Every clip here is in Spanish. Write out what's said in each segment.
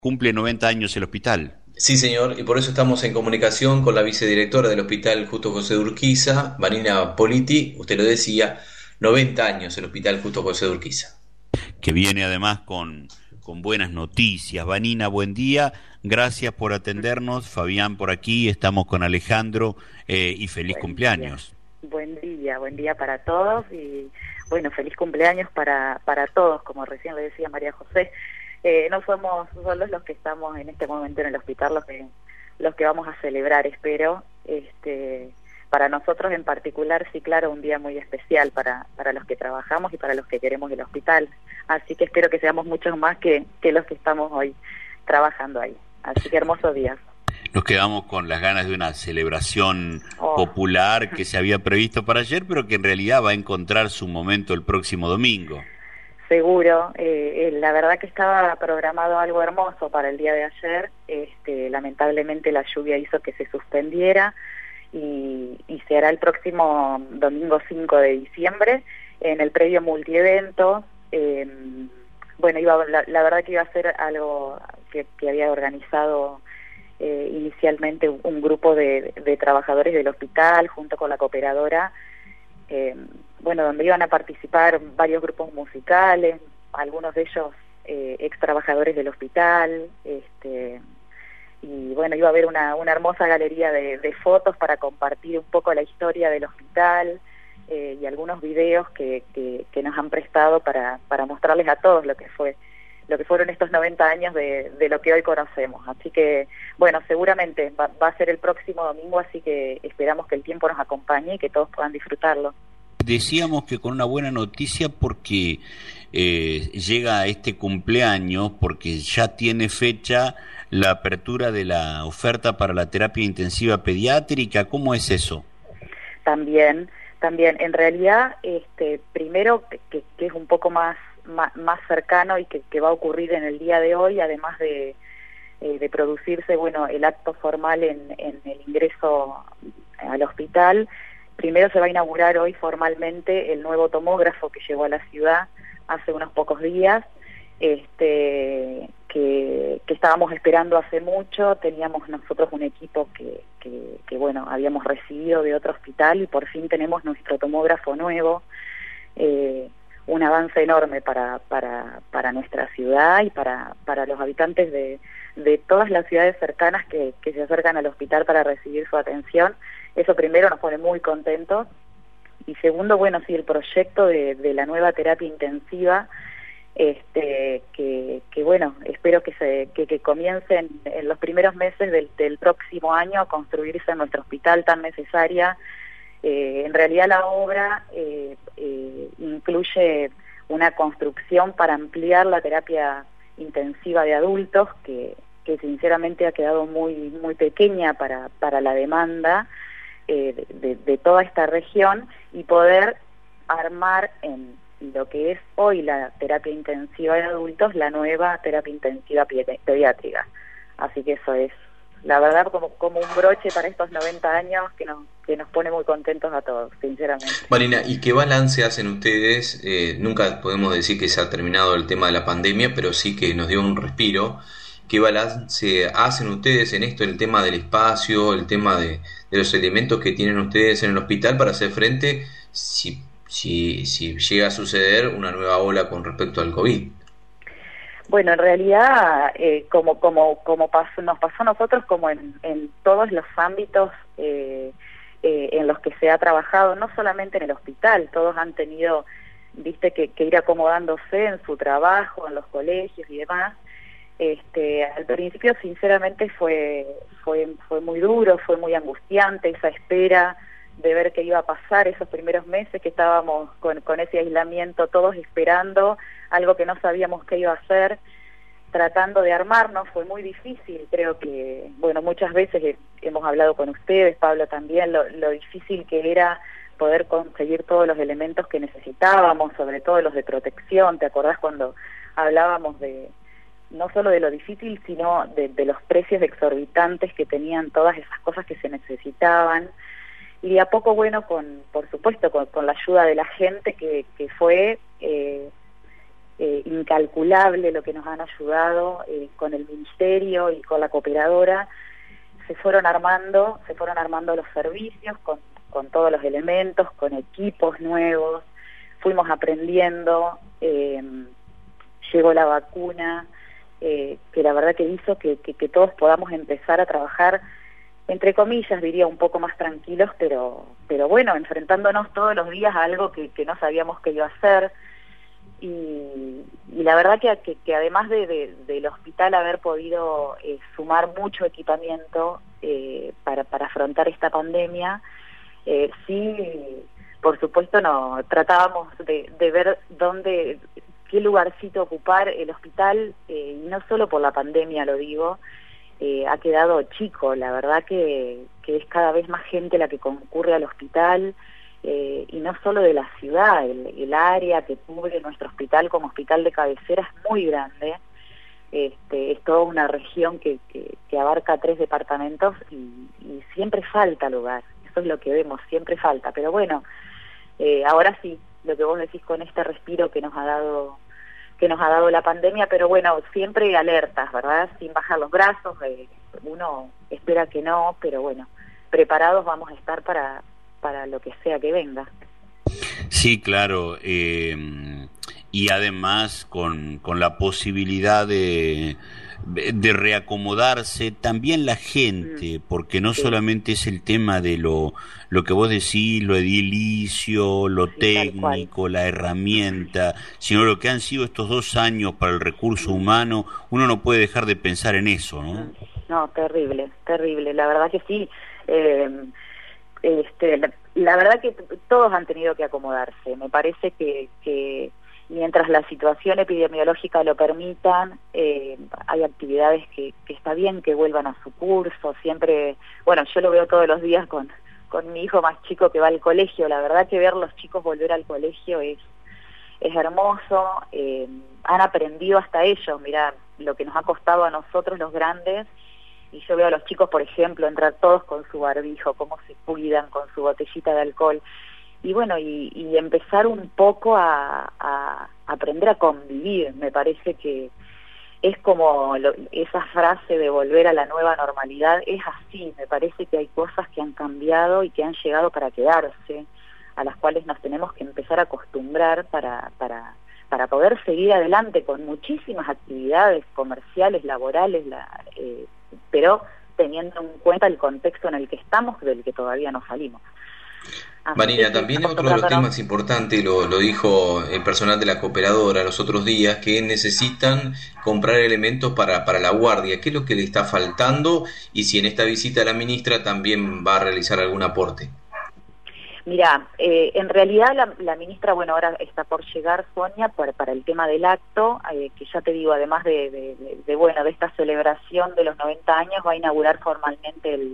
Cumple 90 años el hospital. Sí, señor, y por eso estamos en comunicación con la vicedirectora del Hospital Justo José de Urquiza, Vanina Politi. Usted lo decía, 90 años el Hospital Justo José de Urquiza. Que viene además con buenas noticias. Vanina, buen día, gracias por atendernos. Fabián por aquí, estamos con Alejandro y feliz Buen día, cumpleaños. buen día para todos y bueno, feliz cumpleaños para todos, como recién le decía María José. No somos solos los que estamos en este momento en el hospital, los que vamos a celebrar, espero. Para nosotros en particular, sí, claro, un día muy especial para los que trabajamos y para los que queremos el hospital. Así que espero que seamos muchos más que los que estamos hoy trabajando ahí. Así que hermosos días. Nos quedamos con las ganas de una celebración Oh. popular que se había previsto para ayer, pero que en realidad va a encontrar su momento el próximo domingo. Seguro, la verdad que estaba programado algo hermoso para el día de ayer. Lamentablemente la lluvia hizo que se suspendiera y se hará el próximo domingo 5 de diciembre en el predio multievento. Bueno, la verdad que iba a ser algo que había organizado inicialmente un grupo de trabajadores del hospital junto con la cooperadora. Bueno, donde iban a participar varios grupos musicales, algunos de ellos ex trabajadores del hospital, y bueno, iba a haber una hermosa galería de fotos para compartir un poco la historia del hospital y algunos videos que nos han prestado para mostrarles a todos lo que fueron estos 90 años de lo que hoy conocemos. Así que, bueno, seguramente va a ser el próximo domingo, así que esperamos que el tiempo nos acompañe y que todos puedan disfrutarlo. Decíamos que con una buena noticia porque llega este cumpleaños, porque ya tiene fecha la apertura de la oferta para la terapia intensiva pediátrica. ¿Cómo es eso? También, en realidad, primero que es un poco más cercano y que va a ocurrir en el día de hoy, además de producirse, bueno, el acto formal en el ingreso al hospital. Primero se va a inaugurar hoy formalmente el nuevo tomógrafo que llegó a la ciudad hace unos pocos días, que estábamos esperando hace mucho. Teníamos nosotros un equipo que bueno, habíamos recibido de otro hospital y por fin tenemos nuestro tomógrafo nuevo. Un avance enorme para nuestra ciudad y para los habitantes de todas las ciudades cercanas que se acercan al hospital para recibir su atención. Eso primero nos pone muy contentos, y segundo, bueno, sí, el proyecto de la nueva terapia intensiva, que bueno, espero que comiencen en los primeros meses del próximo año a construirse en nuestro hospital tan necesaria. En realidad la obra incluye una construcción para ampliar la terapia intensiva de adultos que sinceramente ha quedado muy pequeña para la demanda de toda esta región, y poder armar en lo que es hoy la terapia intensiva de adultos la nueva terapia intensiva pediátrica. Así que eso es, la verdad, como un broche para estos 90 años que nos pone muy contentos a todos, sinceramente. Marina, ¿y qué balance hacen ustedes? Nunca podemos decir que se ha terminado el tema de la pandemia, pero sí que nos dio un respiro. ¿Qué balance hacen ustedes en esto, el tema del espacio, el tema de los elementos que tienen ustedes en el hospital para hacer frente si llega a suceder una nueva ola con respecto al COVID? Bueno, en realidad, nos pasó a nosotros, como en todos los ámbitos en los que se ha trabajado, no solamente en el hospital, todos han tenido, viste, que ir acomodándose en su trabajo, en los colegios y demás. Al principio, sinceramente, fue muy duro, fue muy angustiante esa espera de ver qué iba a pasar esos primeros meses que estábamos con ese aislamiento, todos esperando algo que no sabíamos qué iba a hacer, tratando de armarnos. Fue muy difícil. Creo que, bueno, muchas veces hemos hablado con ustedes, Pablo también, lo difícil que era poder conseguir todos los elementos que necesitábamos, sobre todo los de protección. ¿Te acordás cuando hablábamos no solo de lo difícil, sino de los precios exorbitantes que tenían todas esas cosas que se necesitaban? Y de a poco, bueno, por supuesto, con la ayuda de la gente que fue incalculable lo que nos han ayudado con el ministerio y con la cooperadora. Se fueron armando los servicios con todos los elementos, con equipos nuevos, fuimos aprendiendo, llegó la vacuna, que la verdad que hizo que todos podamos empezar a trabajar, entre comillas diría, un poco más tranquilos, pero bueno, enfrentándonos todos los días a algo que no sabíamos qué iba a hacer. Y la verdad que además del hospital haber podido sumar mucho equipamiento para afrontar esta pandemia, sí, por supuesto, tratábamos de ver qué lugarcito ocupar. El hospital, y no solo por la pandemia lo digo, ha quedado chico. La verdad que es cada vez más gente la que concurre al hospital, y no solo de la ciudad, el área que cubre nuestro hospital como hospital de cabecera es muy grande. Es toda una región que abarca 3 departamentos y siempre falta lugar. Eso es lo que vemos, siempre falta. Pero bueno, ahora sí, lo que vos decís con este respiro que nos ha dado la pandemia, pero bueno, siempre alertas, ¿verdad? Sin bajar los brazos. Uno espera que no, pero bueno, preparados vamos a estar para lo que sea que venga. Sí, claro, y además con la posibilidad de reacomodarse también la gente, porque no sí. solamente es el tema de lo que vos decís, lo edilicio, lo Sí, técnico, la herramienta, sino lo que han sido estos 2 años para el recurso humano. Uno no puede dejar de pensar en eso, ¿no? No, terrible, la verdad que sí. La verdad que todos han tenido que acomodarse. Me parece que mientras la situación epidemiológica lo permitan, hay actividades que está bien que vuelvan a su curso. Siempre, bueno, yo lo veo todos los días con mi hijo más chico que va al colegio. La verdad que ver los chicos volver al colegio es hermoso. Han aprendido hasta ellos, mirá, lo que nos ha costado a nosotros los grandes. Y yo veo a los chicos, por ejemplo, entrar todos con su barbijo, cómo se cuidan, con su botellita de alcohol. Y bueno, y empezar un poco a aprender a convivir. Me parece que es como esa frase de volver a la nueva normalidad, es así. Me parece que hay cosas que han cambiado y que han llegado para quedarse, a las cuales nos tenemos que empezar a acostumbrar para poder seguir adelante con muchísimas actividades comerciales, laborales, pero teniendo en cuenta el contexto en el que estamos, del que todavía no salimos. Marina, también otro de los temas importantes, lo dijo el personal de la cooperadora los otros días, que necesitan comprar elementos para la guardia. ¿Qué es lo que le está faltando? Y si en esta visita a la ministra también va a realizar algún aporte. Mira, en realidad la ministra, bueno, ahora está por llegar, Sonia, para el tema del acto, que ya te digo, además de esta celebración de los 90 años, va a inaugurar formalmente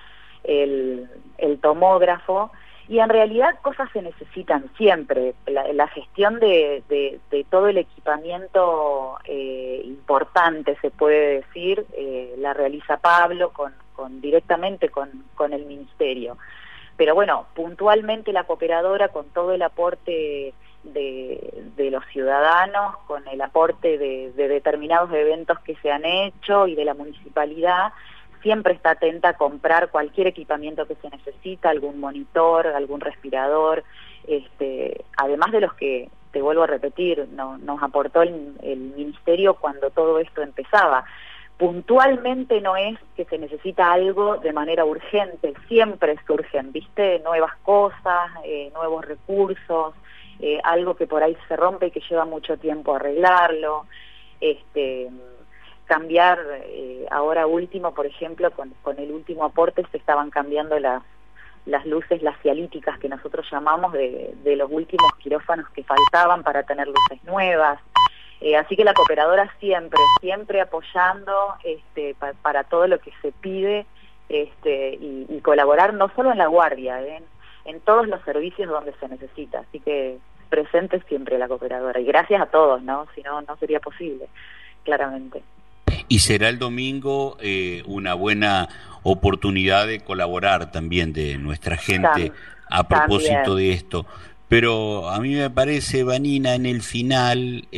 el tomógrafo. Y en realidad cosas se necesitan siempre. La gestión de todo el equipamiento importante, se puede decir, la realiza Pablo directamente con el ministerio. Pero bueno, puntualmente la cooperadora, con todo el aporte de los ciudadanos, con el aporte de determinados eventos que se han hecho y de la municipalidad, siempre está atenta a comprar cualquier equipamiento que se necesita, algún monitor, algún respirador, además de los que, te vuelvo a repetir, nos aportó el ministerio cuando todo esto empezaba. Puntualmente no es que se necesita algo de manera urgente, siempre surgen, ¿viste? Nuevas cosas, nuevos recursos, algo que por ahí se rompe y que lleva mucho tiempo arreglarlo, cambiar, ahora último, por ejemplo, con el último aporte se estaban cambiando las luces lacialíticas que nosotros llamamos de los últimos quirófanos que faltaban para tener luces nuevas. Así que la cooperadora siempre apoyando para todo lo que se pide, y colaborar no solo en la guardia, en todos los servicios donde se necesita. Así que presente siempre la cooperadora. Y gracias a todos, ¿no? Si no, no sería posible, claramente. Y será el domingo una buena oportunidad de colaborar también de nuestra gente a propósito de esto. Pero a mí me parece, Vanina, en el final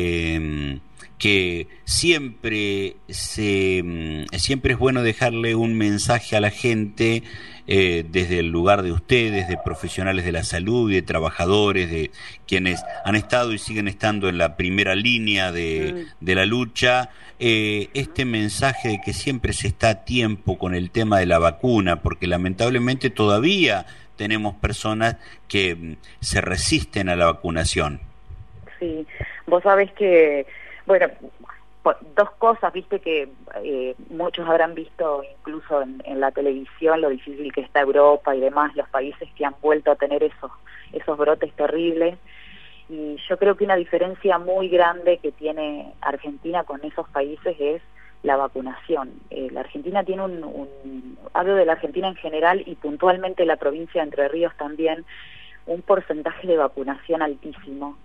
que siempre es bueno dejarle un mensaje a la gente desde el lugar de ustedes, de profesionales de la salud, de trabajadores, de quienes han estado y siguen estando en la primera línea de la lucha, este mensaje de que siempre se está a tiempo con el tema de la vacuna, porque lamentablemente todavía tenemos personas que se resisten a la vacunación. Sí, vos sabés que, bueno, dos cosas, viste que muchos habrán visto incluso en la televisión lo difícil que está Europa y demás, los países que han vuelto a tener esos brotes terribles, y yo creo que una diferencia muy grande que tiene Argentina con esos países es la vacunación. La Argentina tiene hablo de la Argentina en general y puntualmente la provincia de Entre Ríos también, un porcentaje de vacunación altísimo.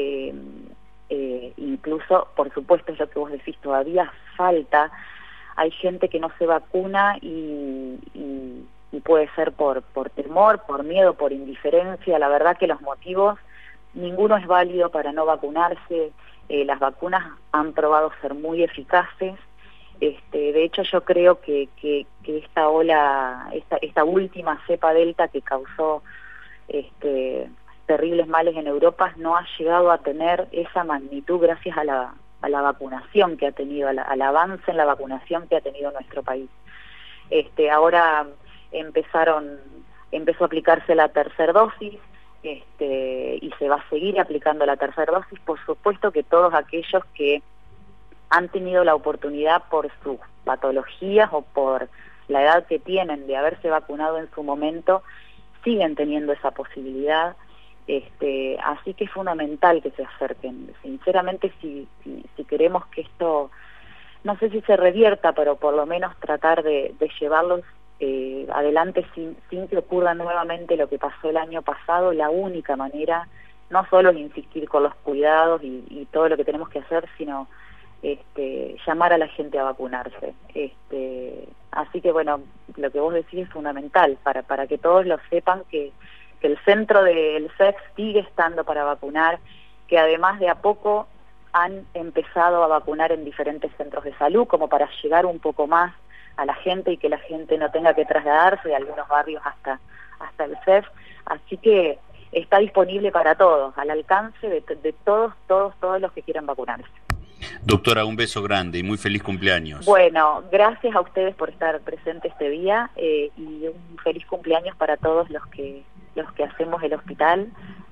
Incluso, por supuesto, es lo que vos decís, todavía falta, hay gente que no se vacuna y puede ser por temor, por miedo, por indiferencia. La verdad que los motivos, ninguno es válido para no vacunarse. Las vacunas han probado ser muy eficaces. De hecho, yo creo que esta ola, esta última cepa delta que causó terribles males en Europa no ha llegado a tener esa magnitud gracias a la vacunación que ha tenido, al avance en la vacunación que ha tenido nuestro país. Ahora empezó a aplicarse la tercera dosis, y se va a seguir aplicando la tercera dosis. Por supuesto que todos aquellos que han tenido la oportunidad por sus patologías o por la edad que tienen de haberse vacunado en su momento, siguen teniendo esa posibilidad. Así que es fundamental que se acerquen. Sinceramente, si queremos que esto, no sé si se revierta, pero por lo menos tratar de llevarlos adelante sin que ocurra nuevamente lo que pasó el año pasado, la única manera no solo es insistir con los cuidados y todo lo que tenemos que hacer, sino llamar a la gente a vacunarse. Así que bueno, lo que vos decís es fundamental para que todos lo sepan, que el centro del CEF sigue estando para vacunar, que además de a poco han empezado a vacunar en diferentes centros de salud, como para llegar un poco más a la gente y que la gente no tenga que trasladarse de algunos barrios hasta el CEF. Así que está disponible para todos, al alcance de todos los que quieran vacunarse. Doctora, un beso grande y muy feliz cumpleaños. Bueno, gracias a ustedes por estar presentes este día, y un feliz cumpleaños para todos los que hacemos el hospital,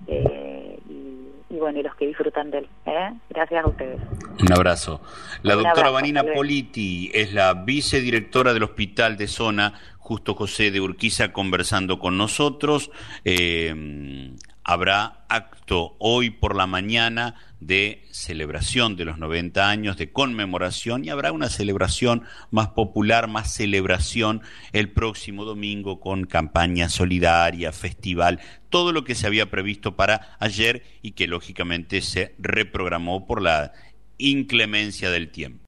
y bueno, y los que disfrutan de él. Gracias a ustedes. Un abrazo. La doctora abrazo, Vanina Politi es la vicedirectora del Hospital de Zona Justo José de Urquiza, conversando con nosotros. Habrá acto hoy por la mañana de celebración de los 90 años, de conmemoración, y habrá una celebración más popular, más celebración el próximo domingo con campaña solidaria, festival, todo lo que se había previsto para ayer y que lógicamente se reprogramó por la inclemencia del tiempo.